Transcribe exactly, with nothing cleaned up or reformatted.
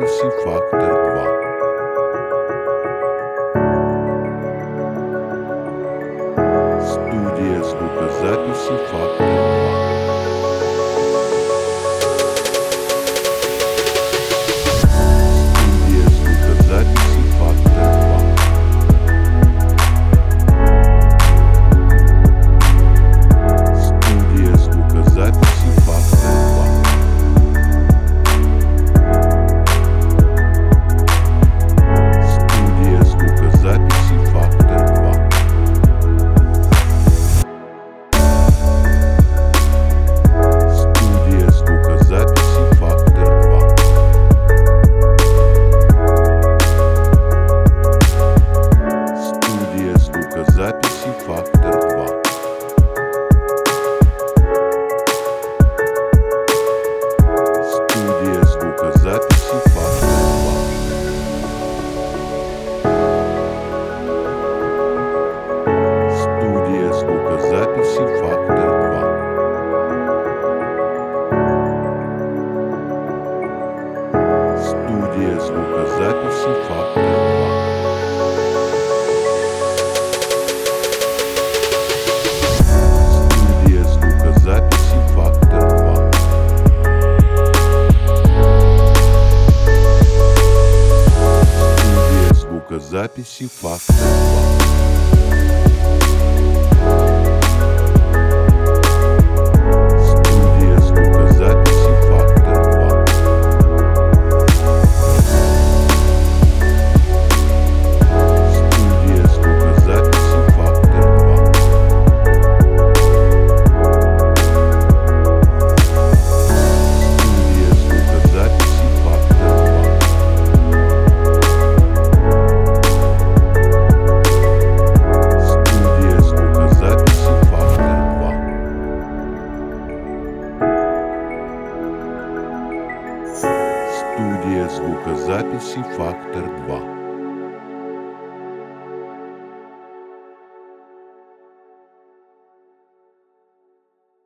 звукозаписи «Фактор два». Студия звукозаписи «Фактор два». Студия звукозаписи «Фактор два». Студия звукозаписи «Фактор два». Студия звукозаписи «Фактор два». Студия звукозаписи «Фактор два». Студия звукозаписи «Фактор два». Студия звукозаписи «Фактор два». Студия звукозаписи «Фактор два». Студия звукозаписи «Фактор два». Студия звукозаписи «Фактор два». Студия звукозаписи «Фактор два». Студия звукозаписи «Фактор два». Студия звукозаписи «Фактор два». Студия звукозаписи «Фактор два». Студия звукозаписи «Фактор два». Студия звукозаписи «Фактор два».